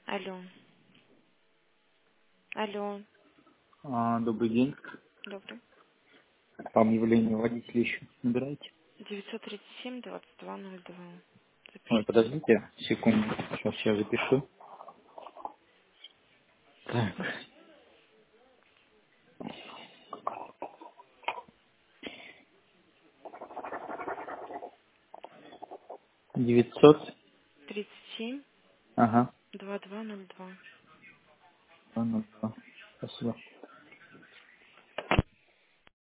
Алло. Алло. Добрый день. Добрый. По объявлению водителя еще набираете? 937-2202. Ой, Запишите. подождите секунду. Сейчас я запишу. Так. 900. 37-2202. Ага. Ну, ну, спасибо.